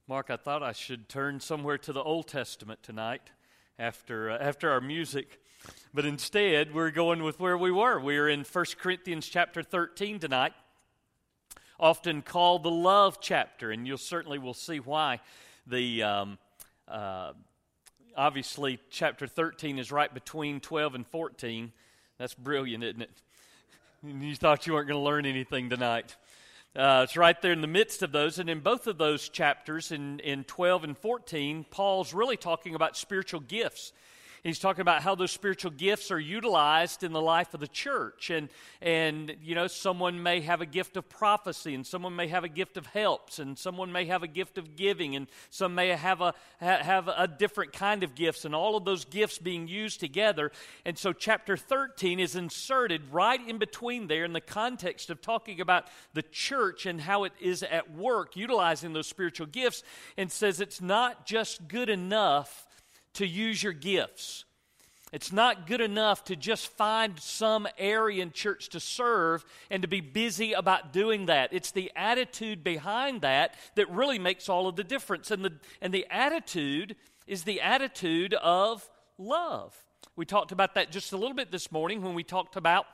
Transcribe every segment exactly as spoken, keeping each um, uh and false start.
Mark, I thought I should turn somewhere to the Old Testament tonight after uh, after our music, but instead we're going with where we were. We're in First Corinthians chapter thirteen tonight, often called the love chapter, and you'll certainly will see why. The um, uh, obviously chapter thirteen is right between twelve and fourteen. That's brilliant, isn't it? You thought you weren't going to learn anything tonight. Uh, it's right there in the midst of those, and in both of those chapters, in, in twelve and fourteen, Paul's really talking about spiritual gifts. He's talking about how those spiritual gifts are utilized in the life of the church. And, and you know, someone may have a gift of prophecy, and someone may have a gift of helps, and someone may have a gift of giving, and some may have a ha- have a different kind of gifts, and all of those gifts being used together. And so chapter thirteen is inserted right in between there in the context of talking about the church and how it is at work utilizing those spiritual gifts, and says it's not just good enough to use your gifts. It's not good enough to just find some area in church to serve and to be busy about doing that. It's the attitude behind that that really makes all of the difference. And the, and the attitude is the attitude of love. We talked about that just a little bit this morning when we talked about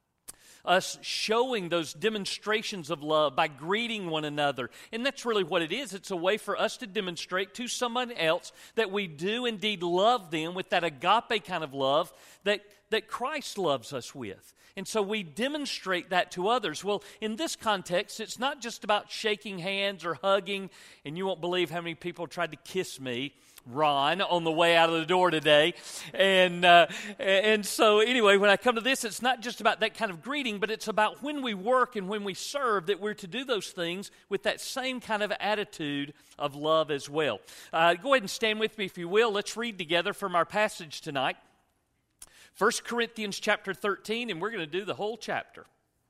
us showing those demonstrations of love by greeting one another. And that's really what it is. It's a way for us to demonstrate to someone else that we do indeed love them with that agape kind of love that, that Christ loves us with. And so we demonstrate that to others. Well, in this context, it's not just about shaking hands or hugging, and you won't believe how many people tried to kiss me, Ron, on the way out of the door today. And uh, and so anyway, when I come to this, it's not just about that kind of greeting, but it's about when we work and when we serve, that we're to do those things with that same kind of attitude of love as well. Uh, go ahead and stand with me if you will. Let's read together from our passage tonight. First Corinthians chapter thirteen, and we're going to do the whole chapter.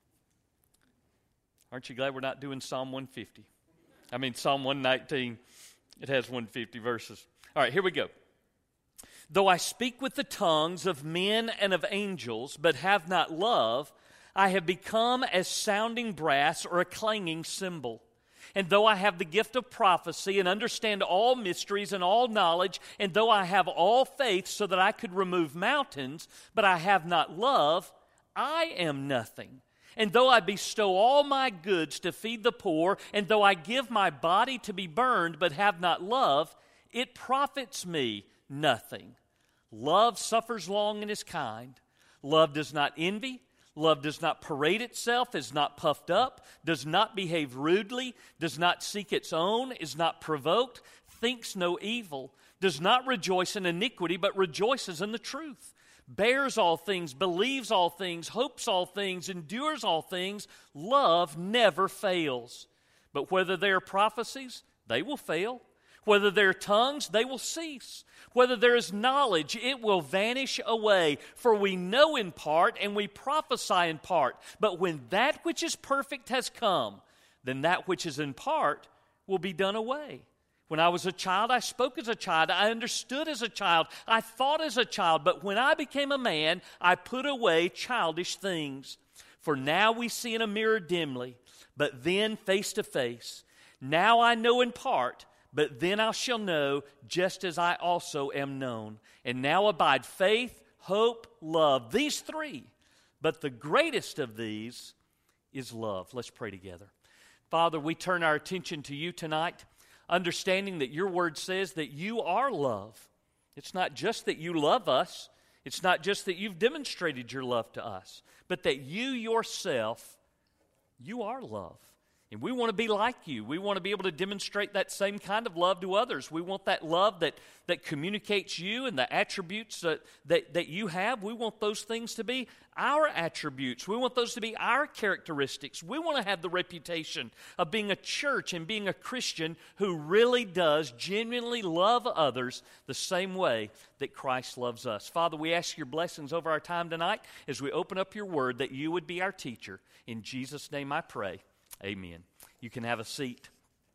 Aren't you glad we're not doing Psalm one fifty? I mean, Psalm one nineteen, it has one hundred fifty verses. All right, here we go. Though I speak with the tongues of men and of angels, but have not love, I have become as sounding brass or a clanging cymbal. And though I have the gift of prophecy and understand all mysteries and all knowledge, and though I have all faith so that I could remove mountains, but I have not love, I am nothing. And though I bestow all my goods to feed the poor, and though I give my body to be burned, but have not love, it profits me nothing. Love suffers long and is kind. Love does not envy. Love does not parade itself, is not puffed up, does not behave rudely, does not seek its own, is not provoked, thinks no evil, does not rejoice in iniquity, but rejoices in the truth, bears all things, believes all things, hopes all things, endures all things. Love never fails. But whether they are prophecies, they will fail. Whether there are tongues, they will cease. Whether there is knowledge, it will vanish away. For we know in part, and we prophesy in part. But when that which is perfect has come, then that which is in part will be done away. When I was a child, I spoke as a child. I understood as a child. I thought as a child. But when I became a man, I put away childish things. For now we see in a mirror dimly, but then face to face. Now I know in part, but then I shall know just as I also am known. And now abide faith, hope, love, these three. But the greatest of these is love. Let's pray together. Father, we turn our attention to you tonight, understanding that your word says that you are love. It's not just that you love us. It's not just that you've demonstrated your love to us, but that you yourself, you are love. And we want to be like you. We want to be able to demonstrate that same kind of love to others. We want that love that, that communicates you and the attributes that, that, that you have. We want those things to be our attributes. We want those to be our characteristics. We want to have the reputation of being a church and being a Christian who really does genuinely love others the same way that Christ loves us. Father, we ask your blessings over our time tonight as we open up your word, that you would be our teacher. In Jesus' name I pray. Amen. You can have a seat.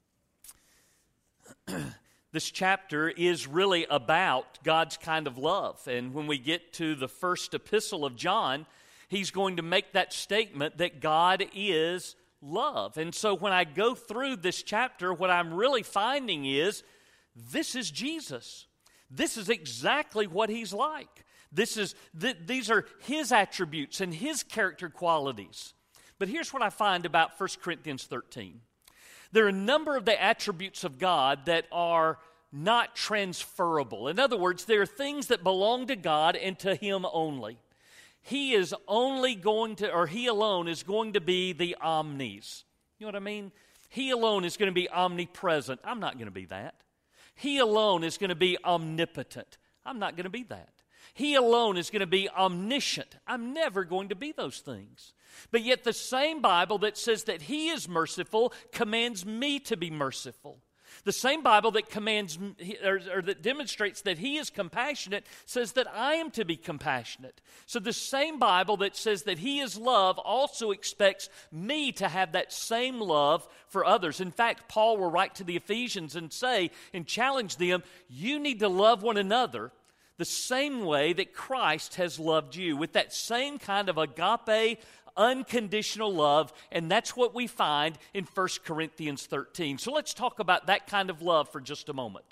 This chapter is really about God's kind of love. And when we get to the first epistle of John, he's going to make that statement that God is love. And so when I go through this chapter, what I'm really finding is this is Jesus. This is exactly what he's like. This is th- these are his attributes and his character qualities. But here's what I find about First Corinthians thirteen. There are a number of the attributes of God that are not transferable. In other words, there are things that belong to God and to him only. He is only going to, or he alone is going to be the omnis. You know what I mean? He alone is going to be omnipresent. I'm not going to be that. He alone is going to be omnipotent. I'm not going to be that. He alone is going to be omniscient. I'm never going to be those things. But yet the same Bible that says that he is merciful commands me to be merciful. The same Bible that commands or, or that demonstrates that he is compassionate says that I am to be compassionate. So the same Bible that says that he is love also expects me to have that same love for others. In fact, Paul will write to the Ephesians and say and challenge them, you need to love one another the same way that Christ has loved you, with that same kind of agape, unconditional love, and that's what we find in First Corinthians thirteen. So let's talk about that kind of love for just a moment.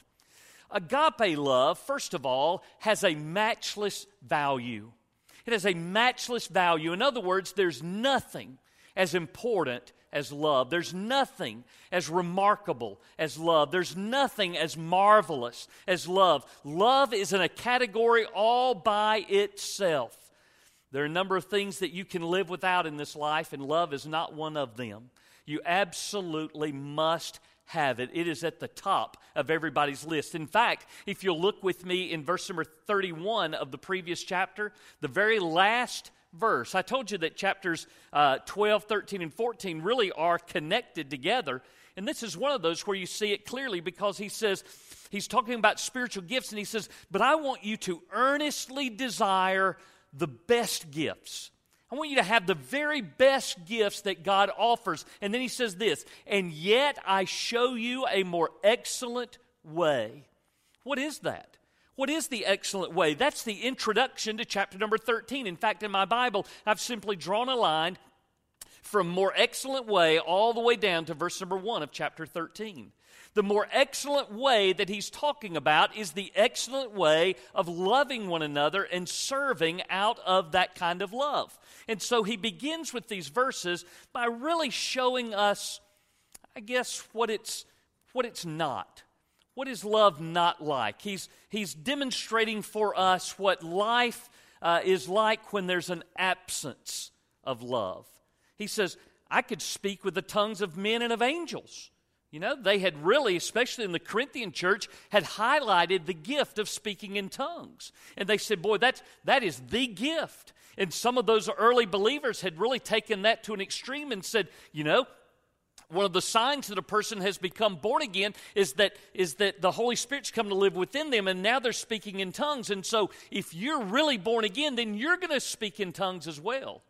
Agape love, first of all, has a matchless value. It has a matchless value. In other words, there's nothing as important as love. There's nothing as remarkable as love. There's nothing as marvelous as love. Love is in a category all by itself. There are a number of things that you can live without in this life, and love is not one of them. You absolutely must have it. It is at the top of everybody's list. In fact, if you'll look with me in verse number thirty-one of the previous chapter, the very last verse. I told you that chapters uh, twelve, thirteen, and fourteen really are connected together. And this is one of those where you see it clearly, because he says, he's talking about spiritual gifts, and he says, but I want you to earnestly desire the best gifts. I want you to have the very best gifts that God offers. And then he says this, and yet I show you a more excellent way. What is that? What is the excellent way? That's the introduction to chapter number thirteen. In fact, in my Bible, I've simply drawn a line from more excellent way all the way down to verse number one of chapter thirteen. The more excellent way that he's talking about is the excellent way of loving one another and serving out of that kind of love. And so he begins with these verses by really showing us, I guess, what it's what it's not. What is love not like? He's, he's demonstrating for us what life uh, is like when there's an absence of love. He says, I could speak with the tongues of men and of angels. You know, they had really, especially in the Corinthian church, had highlighted the gift of speaking in tongues. And they said, boy, that's, that is the gift. And some of those early believers had really taken that to an extreme and said, you know, one of the signs that a person has become born again is that is that the Holy Spirit's come to live within them, and now they're speaking in tongues. And so if you're really born again, then you're going to speak in tongues as well.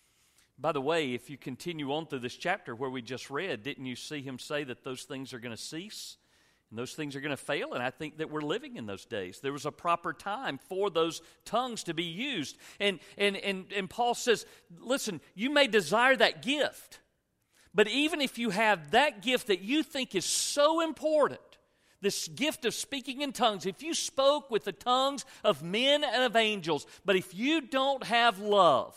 By the way, if you continue on through this chapter where we just read, didn't you see him say that those things are going to cease? And those things are going to fail, and I think that we're living in those days. There was a proper time for those tongues to be used. And, and, and, and Paul says, listen, you may desire that gift, but even if you have that gift that you think is so important, this gift of speaking in tongues, if you spoke with the tongues of men and of angels, but if you don't have love,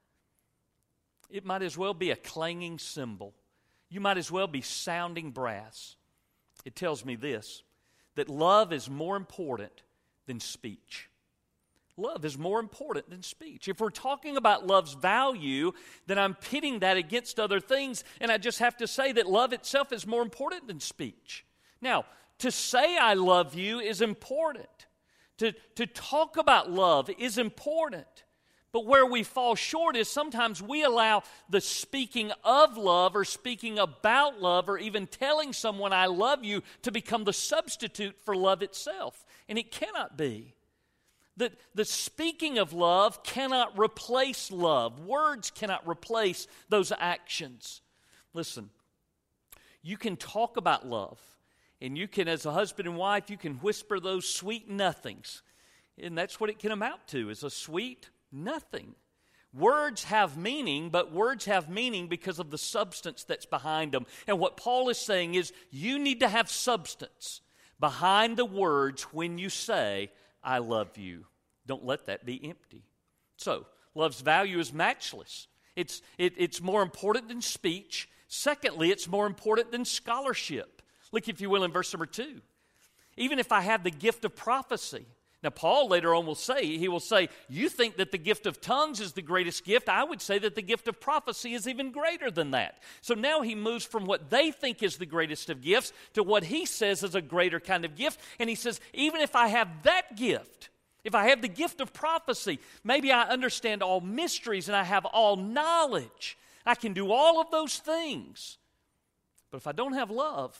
it might as well be a clanging cymbal. You might as well be sounding brass. It tells me this, that love is more important than speech. Love is more important than speech. If we're talking about love's value, then I'm pitting that against other things, and I just have to say that love itself is more important than speech. Now, to say I love you is important. To, to talk about love is important. But where we fall short is sometimes we allow the speaking of love or speaking about love or even telling someone I love you to become the substitute for love itself. And it cannot be. The, the speaking of love cannot replace love. Words cannot replace those actions. Listen, you can talk about love, and you can, as a husband and wife, you can whisper those sweet nothings. And that's what it can amount to, is a sweet nothing. Words have meaning, but words have meaning because of the substance that's behind them. And what Paul is saying is you need to have substance behind the words when you say, I love you. Don't let that be empty. So, love's value is matchless. It's, it, it's more important than speech. Secondly, it's more important than scholarship. Look, if you will, in verse number two. Even if I have the gift of prophecy. Now, Paul later on will say, he will say, you think that the gift of tongues is the greatest gift. I would say that the gift of prophecy is even greater than that. So now he moves from what they think is the greatest of gifts to what he says is a greater kind of gift. And he says, even if I have that gift, if I have the gift of prophecy, maybe I understand all mysteries and I have all knowledge. I can do all of those things. But if I don't have love,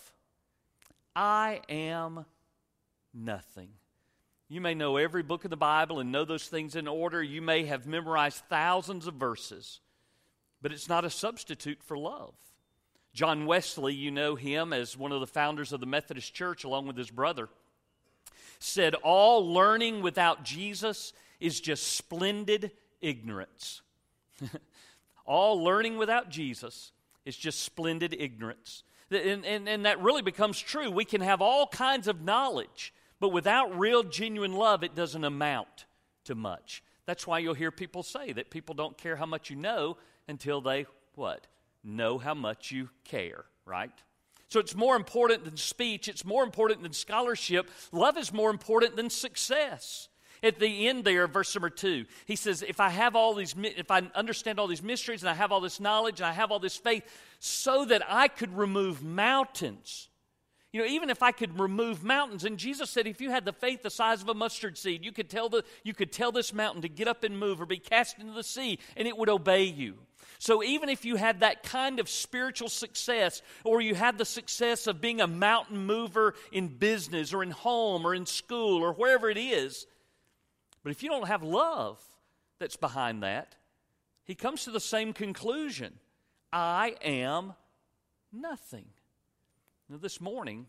I am nothing. You may know every book of the Bible and know those things in order. You may have memorized thousands of verses, but it's not a substitute for love. John Wesley, you know him as one of the founders of the Methodist Church along with his brother, said all learning without Jesus is just splendid ignorance. All learning without Jesus is just splendid ignorance. And, and, and that really becomes true. We can have all kinds of knowledge, but without real, genuine love, it doesn't amount to much. That's why you'll hear people say that people don't care how much you know until they, what? Know how much you care, right? So it's more important than speech. It's more important than scholarship. Love is more important than success. At the end there, verse number two, he says, if I have all these, if I understand all these mysteries and I have all this knowledge and I have all this faith so that I could remove mountains. You know, even if I could remove mountains, and Jesus said if you had the faith the size of a mustard seed, you could tell the you could tell this mountain to get up and move or be cast into the sea, and it would obey you. So even if you had that kind of spiritual success, or you had the success of being a mountain mover in business or in home or in school or wherever it is, but if you don't have love that's behind that, he comes to the same conclusion. I am nothing. Now, this morning,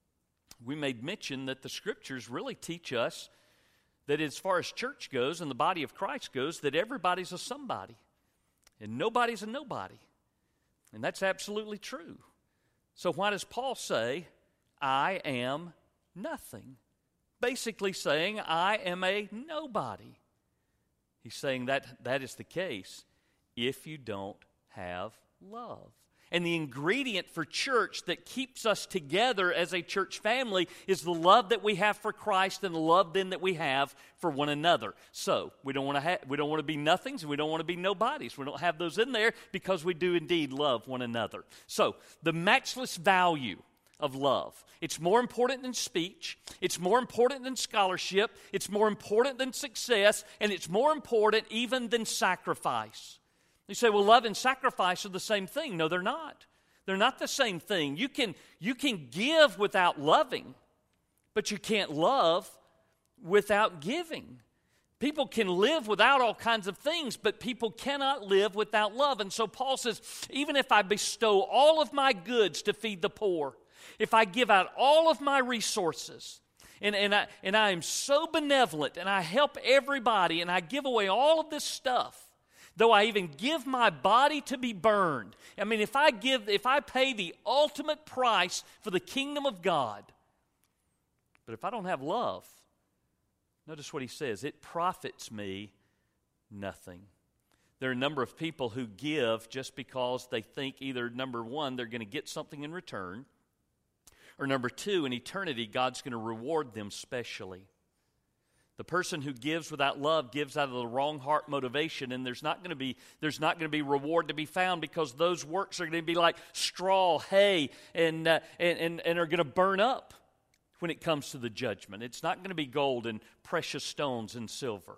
we made mention that the Scriptures really teach us that as far as church goes and the body of Christ goes, that everybody's a somebody and nobody's a nobody. And that's absolutely true. So why does Paul say, I am nothing? Basically saying, I am a nobody. He's saying that that is the case if you don't have love. And the ingredient for church that keeps us together as a church family is the love that we have for Christ and the love then that we have for one another. So we don't want to ha- we don't want to be nothings and we don't want to be nobodies. We don't have those in there because we do indeed love one another. So the matchless value of love. It's more important than speech. It's more important than scholarship. It's more important than success. And it's more important even than sacrifice. You say, well, love and sacrifice are the same thing. No, they're not. They're not the same thing. You can, you can give without loving, but you can't love without giving. People can live without all kinds of things, but people cannot live without love. And so Paul says, even if I bestow all of my goods to feed the poor, if I give out all of my resources, and, and, I, and I am so benevolent, and I help everybody, and I give away all of this stuff, though I even give my body to be burned. I mean, if I give, if I pay the ultimate price for the kingdom of God, but if I don't have love, notice what he says, it profits me nothing. There are a number of people who give just because they think either, number one, they're going to get something in return, or number two, in eternity, God's going to reward them specially. The person who gives without love gives out of the wrong heart motivation, and there's not going to be there's not going to be reward to be found because those works are going to be like straw, hay, and uh, and, and and are going to burn up when it comes to the judgment. It's not going to be gold and precious stones and silver.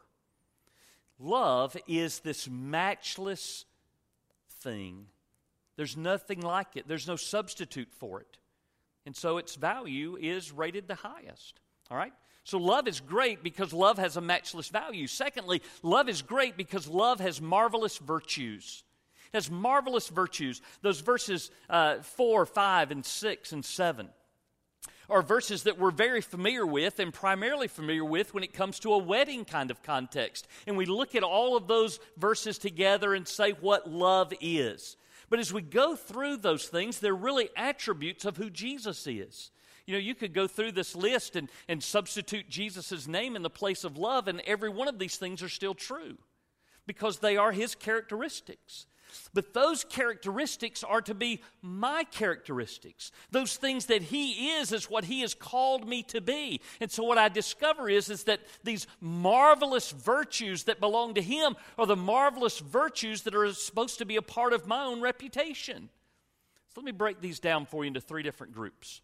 Love is this matchless thing. There's nothing like it. There's no substitute for it, and so its value is rated the highest. All right. So love is great because love has a matchless value. Secondly, love is great because love has marvelous virtues. It has marvelous virtues. Those verses uh, four, five, and six, and seven are verses that we're very familiar with and primarily familiar with when it comes to a wedding kind of context. And we look at all of those verses together and say what love is. But as we go through those things, they're really attributes of who Jesus is. You know, you could go through this list and, and substitute Jesus' name in the place of love, and every one of these things are still true because they are his characteristics. But those characteristics are to be my characteristics. Those things that he is is what he has called me to be. And so what I discover is, is that these marvelous virtues that belong to him are the marvelous virtues that are supposed to be a part of my own reputation. So let me break these down for you into three different groups.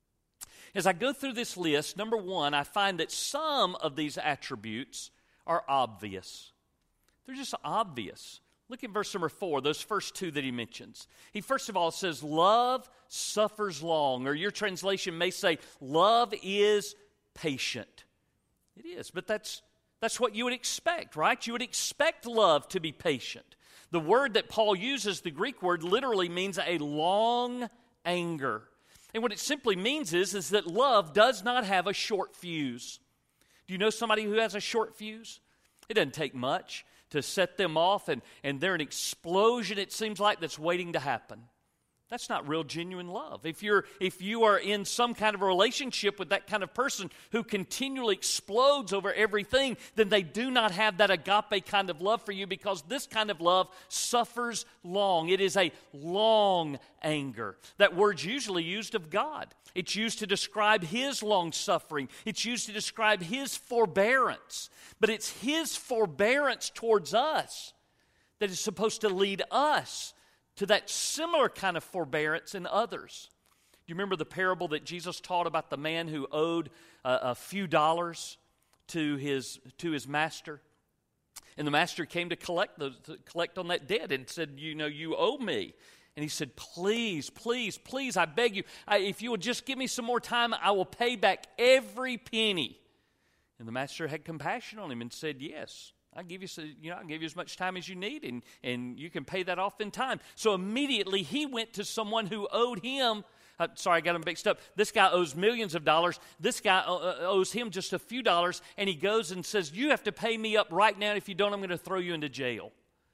As I go through this list, number one, I find that some of these attributes are obvious. They're just obvious. Look at verse number four, those first two that he mentions. He first of all says, love suffers long, or your translation may say, love is patient. It is, but that's, that's what you would expect, right? You would expect love to be patient. The word that Paul uses, the Greek word, literally means a long anger. And what it simply means is, is that love does not have a short fuse. Do you know somebody who has a short fuse? It doesn't take much to set them off, and, and they're an explosion, it seems like, that's waiting to happen. That's not real, genuine love. If you're if you are in some kind of a relationship with that kind of person who continually explodes over everything, then they do not have that agape kind of love for you, because this kind of love suffers long. It is a long anger. That word's usually used of God. It's used to describe his long suffering. It's used to describe his forbearance. But it's his forbearance towards us that is supposed to lead us to that similar kind of forbearance in others. Do you remember the parable that Jesus taught about the man who owed a, a few dollars to his to his master? And the master came to collect those, to collect on that debt, and said, you know, you owe me. And he said, please, please, please, I beg you, I, if you will just give me some more time, I will pay back every penny. And the master had compassion on him and said, yes, I'll give you, you know, I'll give you as much time as you need, and, and you can pay that off in time. So immediately he went to someone who owed him, uh, sorry, I got him mixed up. This guy owes millions of dollars. This guy uh, owes him just a few dollars, and he goes and says, you have to pay me up right now. If you don't, I'm going to throw you into jail.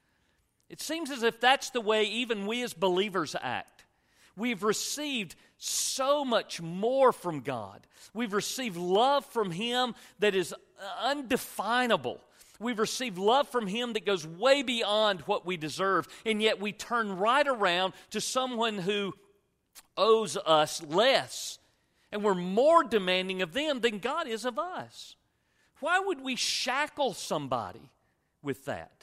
It seems as if that's the way even we as believers act. We've received so much more from God. We've received love from him that is undefinable. We've received love from him that goes way beyond what we deserve, and yet we turn right around to someone who owes us less, and we're more demanding of them than God is of us. Why would we shackle somebody with that?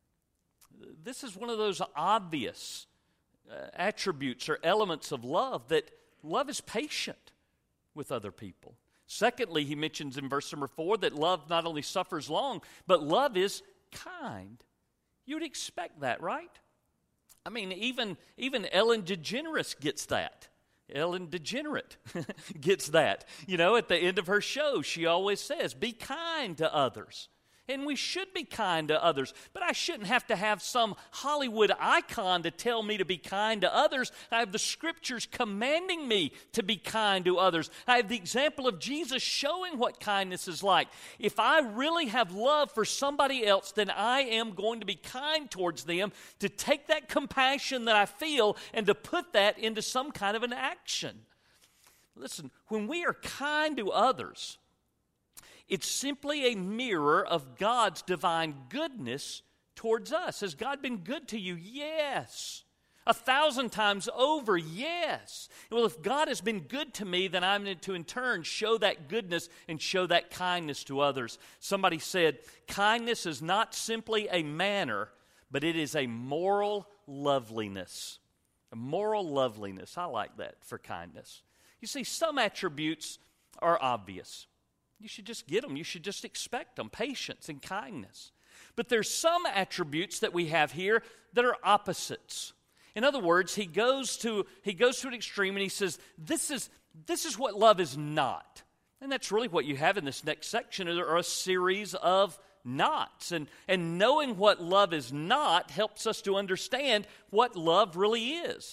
This is one of those obvious uh, attributes or elements of love, that love is patient with other people. Secondly, he mentions in verse number four that love not only suffers long, but love is kind. You would expect that, right? I mean, even, even Ellen DeGeneres gets that. Ellen DeGenerate gets that. You know, at the end of her show, she always says, be kind to others. And we should be kind to others. But I shouldn't have to have some Hollywood icon to tell me to be kind to others. I have the Scriptures commanding me to be kind to others. I have the example of Jesus showing what kindness is like. If I really have love for somebody else, then I am going to be kind towards them, to take that compassion that I feel and to put that into some kind of an action. Listen, when we are kind to others, it's simply a mirror of God's divine goodness towards us. Has God been good to you? Yes. A thousand times over, yes. Well, if God has been good to me, then I'm to in turn show that goodness and show that kindness to others. Somebody said, kindness is not simply a manner, but it is a moral loveliness. A moral loveliness. I like that for kindness. You see, some attributes are obvious. You should just get them. You should just expect them. Patience and kindness. But there's some attributes that we have here that are opposites. In other words, he goes to he goes to an extreme and he says, this is, this is what love is not. And that's really what you have in this next section. There are a series of nots. And, and knowing what love is not helps us to understand what love really is.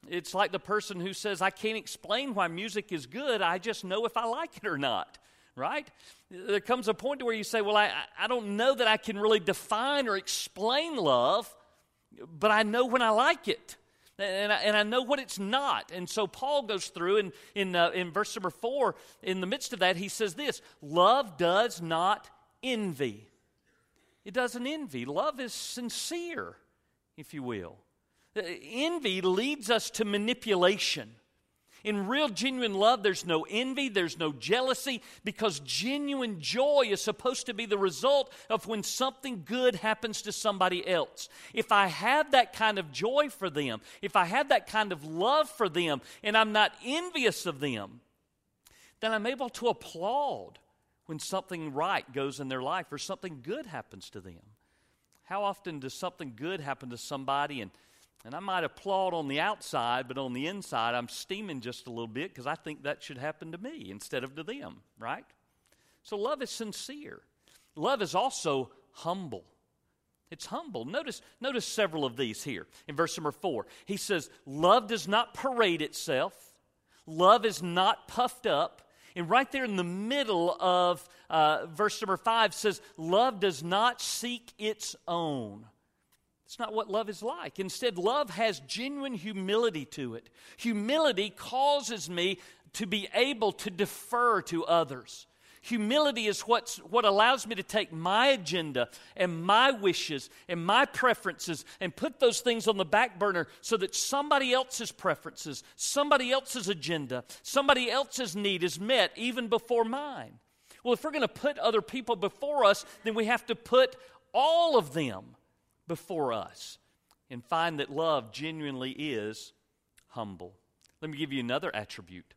It's like the person who says, I can't explain why music is good, I just know if I like it or not, right? There comes a point to where you say, well, I, I don't know that I can really define or explain love, but I know when I like it. And I, and I know what it's not. And so Paul goes through, and in, uh, in verse number four, in the midst of that, he says this, love does not envy. It doesn't envy. Love is sincere, if you will. Envy leads us to manipulation. In real, genuine love, there's no envy, there's no jealousy, because genuine joy is supposed to be the result of when something good happens to somebody else. If I have that kind of joy for them, if I have that kind of love for them, and I'm not envious of them, then I'm able to applaud when something right goes in their life or something good happens to them. How often does something good happen to somebody, and And I might applaud on the outside, but on the inside, I'm steaming just a little bit because I think that should happen to me instead of to them, right? So love is sincere. Love is also humble. It's humble. Notice, notice several of these here. In verse number four, he says, love does not parade itself. Love is not puffed up. And right there in the middle of uh, verse number five says, love does not seek its own. It's not what love is like. Instead, love has genuine humility to it. Humility causes me to be able to defer to others. Humility is what's, what allows me to take my agenda and my wishes and my preferences and put those things on the back burner so that somebody else's preferences, somebody else's agenda, somebody else's need is met even before mine. Well, if we're going to put other people before us, then we have to put all of them before us and find that love genuinely is humble. Let me give you another attribute.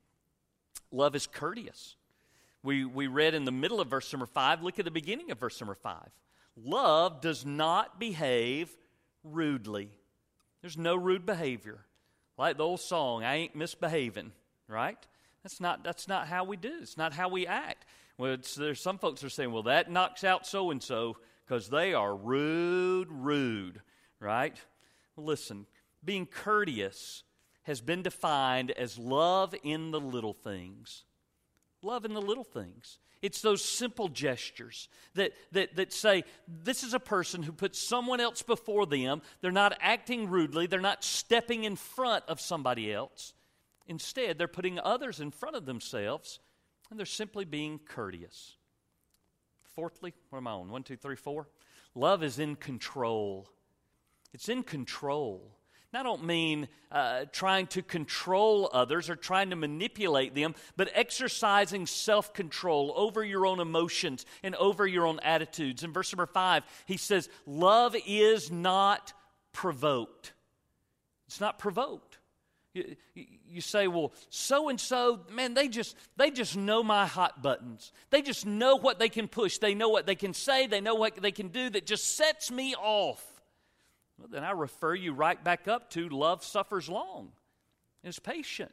Love is courteous. We, we read in the middle of verse number five. Look at the beginning of verse number five. Love does not behave rudely. There's no rude behavior. Like the old song, I ain't misbehaving, right? That's not, that's not how we do. It's not how we act. Well, it's, there's some folks are saying, well, that knocks out so-and-so because they are rude, rude, right? Well, listen, being courteous has been defined as love in the little things. Love in the little things. It's those simple gestures that, that, that say, this is a person who puts someone else before them. They're not acting rudely. They're not stepping in front of somebody else. Instead, they're putting others in front of themselves, and they're simply being courteous. Fourthly, what am I on? One, two, three, four. Love is in control. It's in control. And I don't mean uh, trying to control others or trying to manipulate them, but exercising self-control over your own emotions and over your own attitudes. In verse number five, he says, love is not provoked. It's not provoked. You, you say, well, so-and-so, man, they just they just know my hot buttons. They just know what they can push. They know what they can say. They know what they can do that just sets me off. Well, then I refer you right back up to love suffers long and is patient.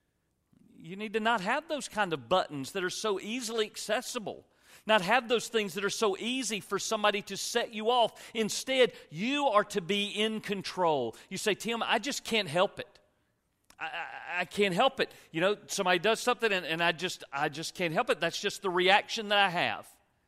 You need to not have those kind of buttons that are so easily accessible. Not have those things that are so easy for somebody to set you off. Instead, you are to be in control. You say, Tim, I just can't help it. I, I, I can't help it. You know, somebody does something and, and I just I just can't help it. That's just the reaction that I have.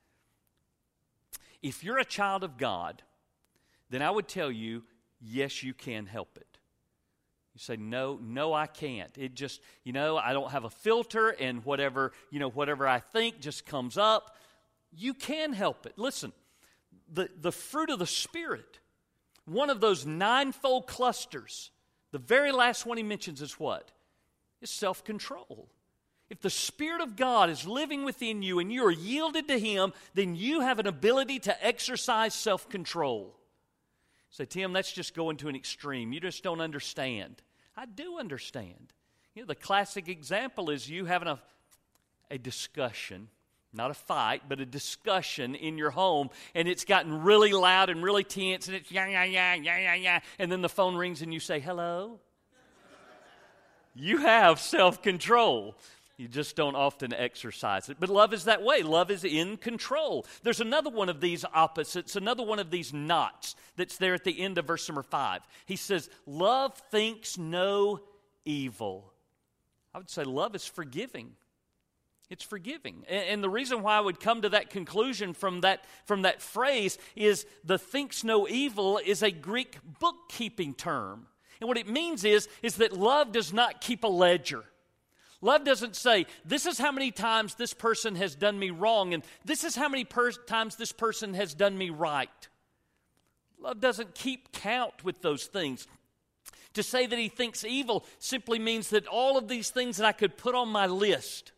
If you're a child of God, then I would tell you, yes, you can help it. You say, no, no, I can't. It just, you know, I don't have a filter and whatever, you know, whatever I think just comes up. You can help it. Listen, the, the fruit of the Spirit, one of those ninefold clusters, the very last one he mentions is what? Is self-control. If the Spirit of God is living within you and you are yielded to Him, then you have an ability to exercise self-control. Say, Tim, that's just going to an extreme. You just don't understand. I do understand. You know, the classic example is you having a, a discussion, not a fight, but a discussion in your home, and it's gotten really loud and really tense, and it's yeah, yeah, yeah, yeah, yeah, yeah, and then the phone rings and you say, hello? You have self-control. You just don't often exercise it. But love is that way. Love is in control. There's another one of these opposites, another one of these knots that's there at the end of verse number five. He says, love thinks no evil. I would say love is forgiving. It's forgiving. And, and the reason why I would come to that conclusion from that, from that phrase is the thinks no evil is a Greek bookkeeping term. And what it means is, is that love does not keep a ledger. Love doesn't say, this is how many times this person has done me wrong, and this is how many per- times this person has done me right. Love doesn't keep count with those things. To say that he thinks evil simply means that all of these things that I could put on my list,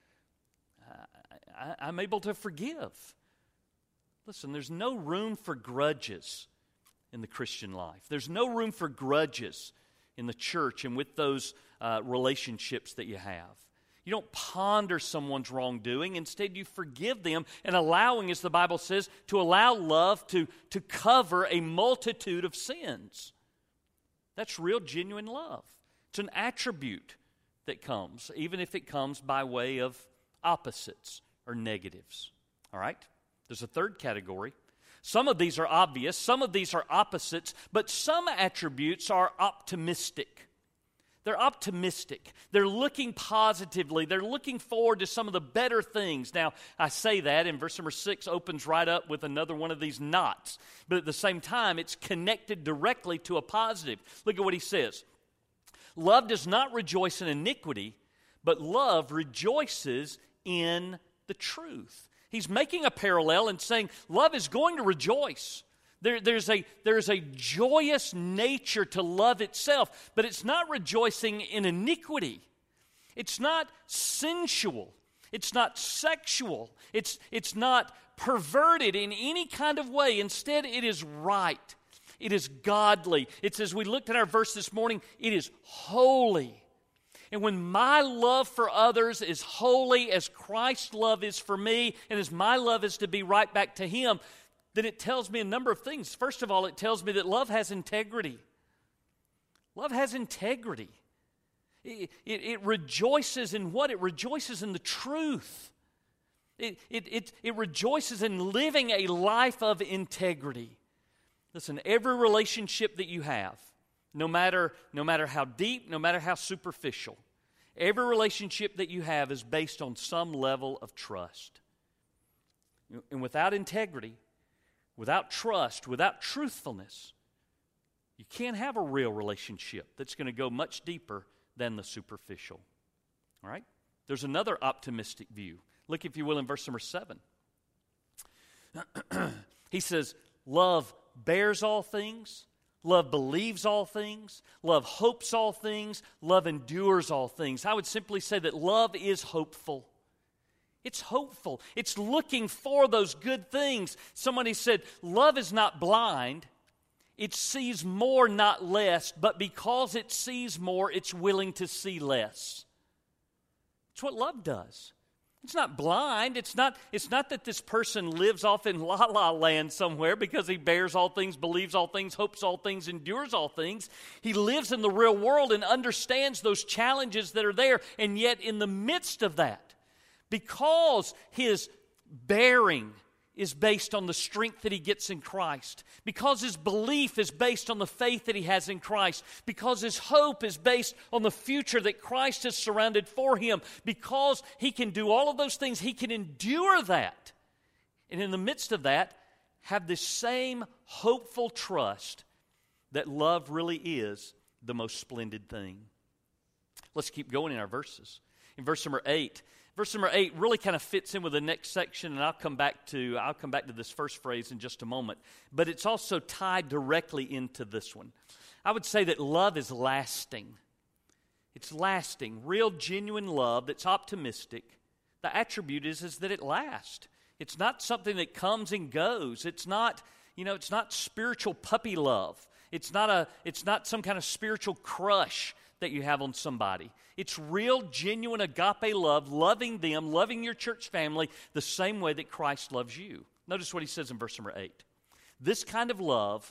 I, I, I'm able to forgive. Listen, there's no room for grudges in the Christian life. There's no room for grudges in the church and with those uh, relationships that you have. You don't ponder someone's wrongdoing. Instead, you forgive them, and allowing, as the Bible says, to allow love to, to cover a multitude of sins. That's real, genuine love. It's an attribute that comes, even if it comes by way of opposites or negatives. All right? There's a third category. Some of these are obvious, some of these are opposites, but some attributes are optimistic. They're optimistic. They're looking positively. They're looking forward to some of the better things. Now, I say that, and verse number six opens right up with another one of these knots. But at the same time, it's connected directly to a positive. Look at what he says. Love does not rejoice in iniquity, but love rejoices in the truth. He's making a parallel and saying love is going to rejoice. There, there's, a, there's a joyous nature to love itself, but it's not rejoicing in iniquity. It's not sensual. It's not sexual. It's, it's not perverted in any kind of way. Instead, it is right. It is godly. It's, as we looked at our verse this morning, it is holy. And when my love for others is holy as Christ's love is for me, and as my love is to be right back to Him, then it tells me a number of things. First of all, it tells me that love has integrity. Love has integrity. It, it, it rejoices in what? It rejoices in the truth. It, it, it, it rejoices in living a life of integrity. Listen, every relationship that you have, No matter, no matter how deep, no matter how superficial, every relationship that you have is based on some level of trust. And without integrity, without trust, without truthfulness, you can't have a real relationship that's going to go much deeper than the superficial. All right? There's another optimistic view. Look, if you will, in verse number seven. He says, love bears all things. Love believes all things. Love hopes all things. Love endures all things. I would simply say that love is hopeful. It's hopeful. It's looking for those good things. Somebody said, love is not blind. It sees more, not less. But because it sees more, it's willing to see less. It's what love does. It's not blind. It's not, it's not that this person lives off in la-la land somewhere because he bears all things, believes all things, hopes all things, endures all things. He lives in the real world and understands those challenges that are there. And yet in the midst of that, because his bearing is based on the strength that he gets in Christ, because his belief is based on the faith that he has in Christ, because his hope is based on the future that Christ has surrounded for him, because he can do all of those things, he can endure that. And in the midst of that, have this same hopeful trust that love really is the most splendid thing. Let's keep going in our verses. In verse number eight, Verse number eight really kind of fits in with the next section, and I'll come back to I'll come back to this first phrase in just a moment. But it's also tied directly into this one. I would say that love is lasting. It's lasting, real, genuine love that's optimistic. The attribute is, is that it lasts. It's not something that comes and goes. It's not, you know, it's not spiritual puppy love. It's not a it's not some kind of spiritual crush that you have on somebody. It's real, genuine agape love, loving them, loving your church family the same way that Christ loves you. Notice what he says in verse number eight. This kind of love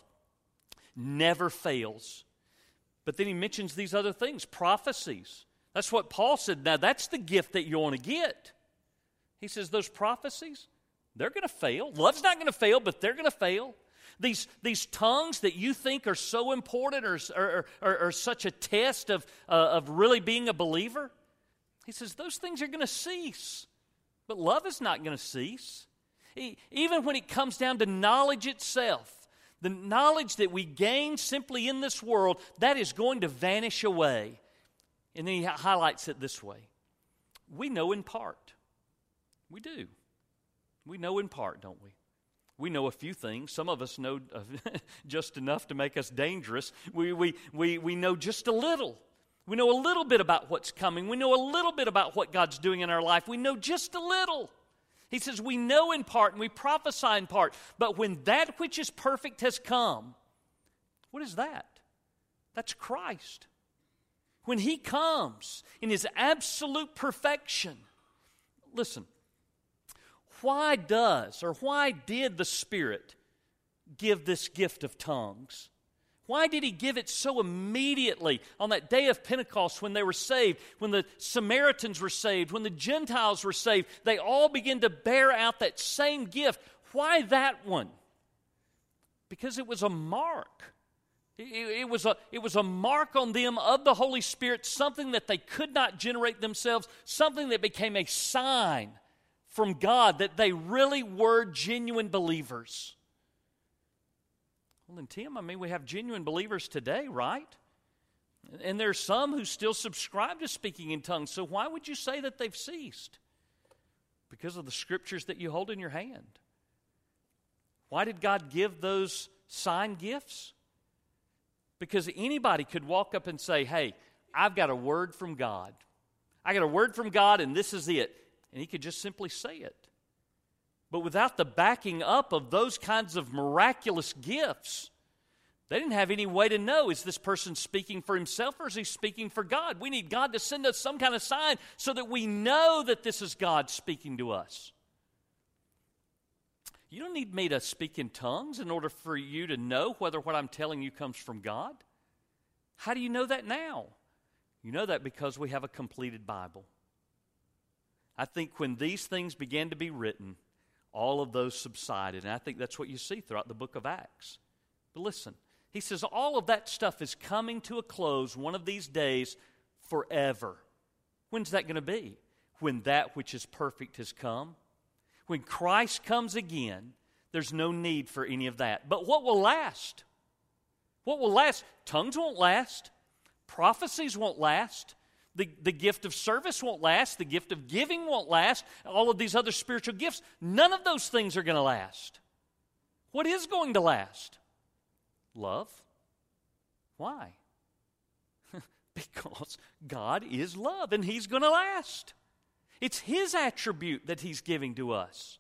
never fails. But then he mentions these other things, prophecies. That's what Paul said. Now that's the gift that you want to get. He says those prophecies, they're going to fail. Love's not going to fail, but they're going to fail. These, these tongues that you think are so important or, or, or, or such a test of, uh, of really being a believer, he says those things are going to cease. But love is not going to cease. E- even when it comes down to knowledge itself, the knowledge that we gain simply in this world, that is going to vanish away. And then he highlights it this way. We know in part. We do. We know in part, don't we? We know a few things. Some of us know just enough to make us dangerous. We, we, we, we know just a little. We know a little bit about what's coming. We know a little bit about what God's doing in our life. We know just a little. He says we know in part and we prophesy in part. But when that which is perfect has come, what is that? That's Christ. When He comes in His absolute perfection, listen, why does or why did the Spirit give this gift of tongues? Why did He give it so immediately on that day of Pentecost when they were saved, when the Samaritans were saved, when the Gentiles were saved? They all began to bear out that same gift. Why that one? Because it was a mark. It, it, was a, it was a mark on them of the Holy Spirit, something that they could not generate themselves, something that became a sign from God that they really were genuine believers. Well, then, Tim, I mean, we have genuine believers today, right? And there's some who still subscribe to speaking in tongues. So why would you say that they've ceased? Because of the scriptures that you hold in your hand. Why did God give those sign gifts? Because anybody could walk up and say, hey, I've got a word from God. I got a word from God and this is it. And he could just simply say it. But without the backing up of those kinds of miraculous gifts, they didn't have any way to know, is this person speaking for himself or is he speaking for God? We need God to send us some kind of sign so that we know that this is God speaking to us. You don't need me to speak in tongues in order for you to know whether what I'm telling you comes from God. How do you know that now? You know that because we have a completed Bible. I think when these things began to be written, all of those subsided. And I think that's what you see throughout the book of Acts. But listen, he says all of that stuff is coming to a close one of these days forever. When's that going to be? When that which is perfect has come. When Christ comes again, there's no need for any of that. But what will last? What will last? Tongues won't last. Prophecies won't last. The, the gift of service won't last. The gift of giving won't last. All of these other spiritual gifts, none of those things are going to last. What is going to last? Love. Why? Because God is love and He's going to last. It's His attribute that He's giving to us.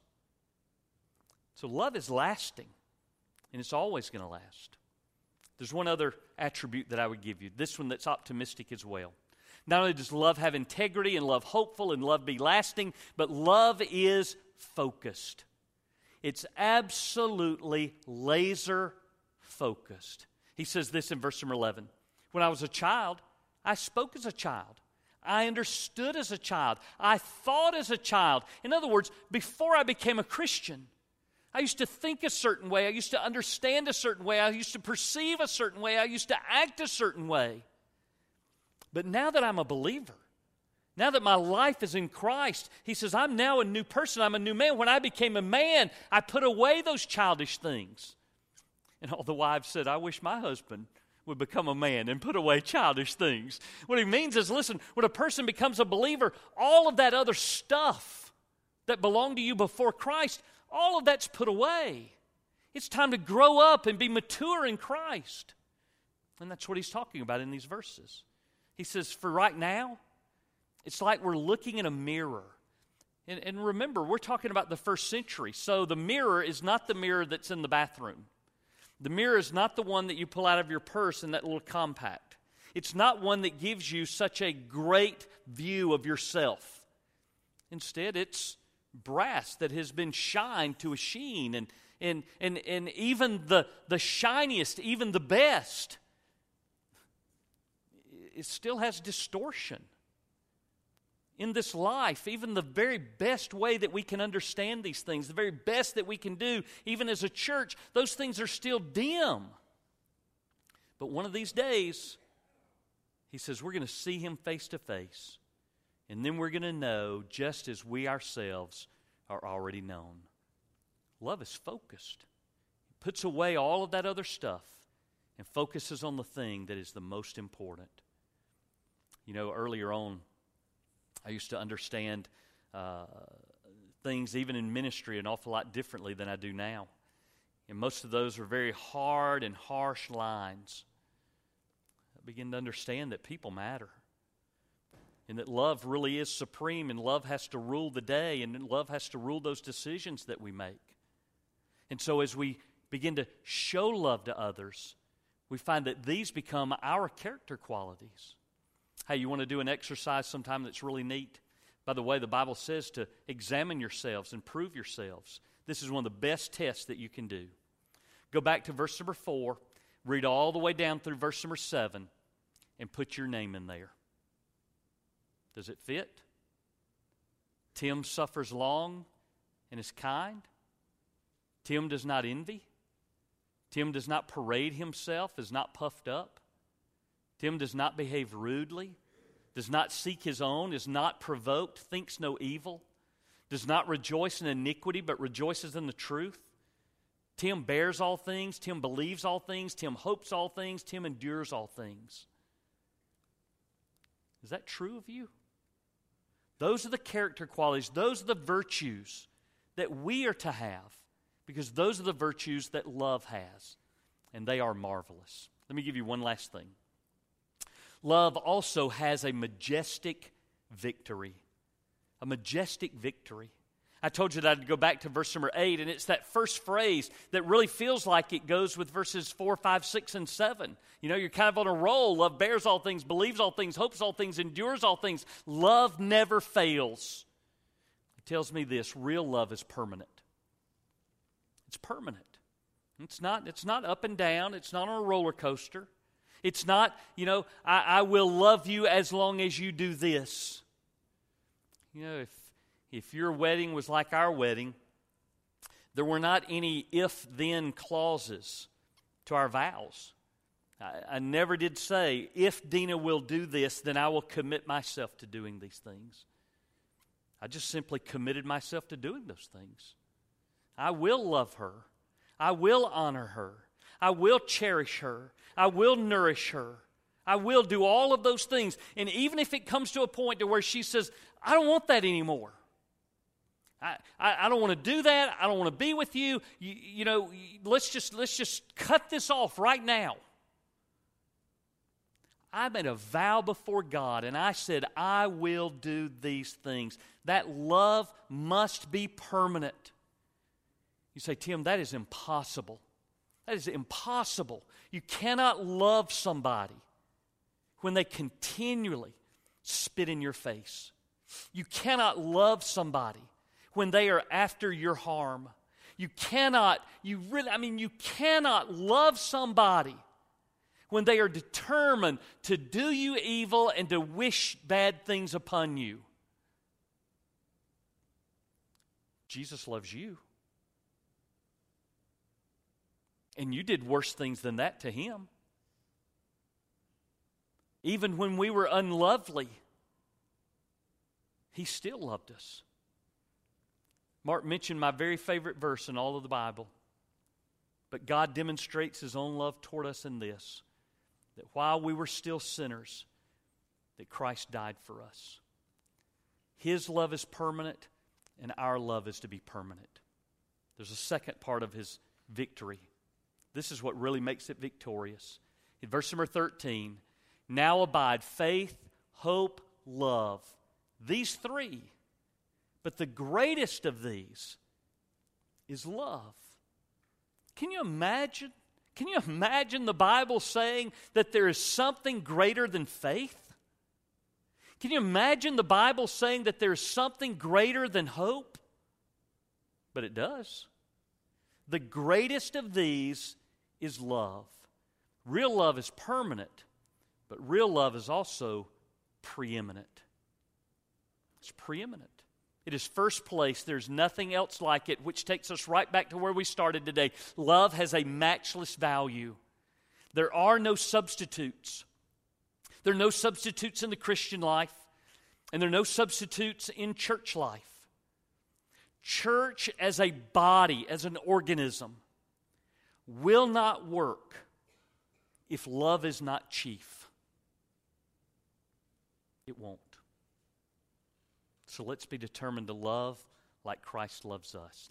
So love is lasting, and it's always going to last. There's one other attribute that I would give you, this one that's optimistic as well. Not only does love have integrity and love hopeful and love be lasting, but love is focused. It's absolutely laser focused. He says this in verse number eleven. When I was a child, I spoke as a child. I understood as a child. I thought as a child. In other words, before I became a Christian, I used to think a certain way. I used to understand a certain way. I used to perceive a certain way. I used to act a certain way. But now that I'm a believer, now that my life is in Christ, he says, I'm now a new person. I'm a new man. When I became a man, I put away those childish things. And all the wives said, I wish my husband would become a man and put away childish things. What he means is, listen, when a person becomes a believer, all of that other stuff that belonged to you before Christ, all of that's put away. It's time to grow up and be mature in Christ. And that's what he's talking about in these verses. He says, for right now, it's like we're looking in a mirror. And, and remember, we're talking about the first century. So the mirror is not the mirror that's in the bathroom. The mirror is not the one that you pull out of your purse in that little compact. It's not one that gives you such a great view of yourself. Instead, it's brass that has been shined to a sheen. And, and, and, and even the, the shiniest, even the best, it still has distortion. in this life, even the very best way that we can understand these things, the very best that we can do, even as a church, those things are still dim. But one of these days, he says, we're going to see him face to face. And then we're going to know just as we ourselves are already known. Love is focused. It puts away all of that other stuff and focuses on the thing that is the most important. You know, earlier on, I used to understand uh, things, even in ministry, an awful lot differently than I do now. And most of those are very hard and harsh lines. I begin to understand that people matter. And that love really is supreme, and love has to rule the day, and love has to rule those decisions that we make. And so as we begin to show love to others, we find that these become our character qualities. Hey, you want to do an exercise sometime that's really neat? By the way, the Bible says to examine yourselves and prove yourselves. This is one of the best tests that you can do. Go back to verse number four, read all the way down through verse number seven, and put your name in there. Does it fit? Tim suffers long and is kind. Tim does not envy. Tim does not parade himself, is not puffed up. Tim does not behave rudely, does not seek his own, is not provoked, thinks no evil, does not rejoice in iniquity, but rejoices in the truth. Tim bears all things, Tim believes all things, Tim hopes all things, Tim endures all things. Is that true of you? Those are the character qualities, those are the virtues that we are to have, because those are the virtues that love has, and they are marvelous. Let me give you one last thing. Love also has a majestic victory. A majestic victory. I told you that I'd go back to verse number eight, and it's that first phrase that really feels like it goes with verses four, five, six, and seven. You know, you're kind of on a roll. Love bears all things, believes all things, hopes all things, endures all things. Love never fails. It tells me this: real love is permanent. It's permanent. It's not, it's not up and down. It's not on a roller coaster. It's not, you know, I, I will love you as long as you do this. You know, if if your wedding was like our wedding, there were not any if-then clauses to our vows. I, I never did say, if Dina will do this, then I will commit myself to doing these things. I just simply committed myself to doing those things. I will love her. I will honor her. I will cherish her. I will nourish her. I will do all of those things. And even if it comes to a point to where she says, I don't want that anymore. I, I, I don't want to do that. I don't want to be with you. You, you know, let's just, let's just cut this off right now. I made a vow before God, and I said, I will do these things. That love must be permanent. You say, Tim, that is impossible. That is impossible. You cannot love somebody when they continually spit in your face. You cannot love somebody when they are after your harm. You cannot, you really, I mean, you cannot love somebody when they are determined to do you evil and to wish bad things upon you. Jesus loves you. And you did worse things than that to him. Even when we were unlovely, he still loved us. Mark mentioned my very favorite verse in all of the Bible. But God demonstrates his own love toward us in this, that while we were still sinners, that Christ died for us. His love is permanent, and our love is to be permanent. There's a second part of his victory. This is what really makes it victorious. In verse number thirteen, now abide faith, hope, love. These three. But the greatest of these is love. Can you imagine? Can you imagine the Bible saying that there is something greater than faith? Can you imagine the Bible saying that there is something greater than hope? But it does. The greatest of these is love. Real love is permanent, but real love is also preeminent. It's preeminent. It is first place. There's nothing else like it, which takes us right back to where we started today. Love has a matchless value. There are no substitutes. There are no substitutes in the Christian life, and there are no substitutes in church life. Church as a body, as an organism, will not work if love is not chief. It won't. So let's be determined to love like Christ loves us.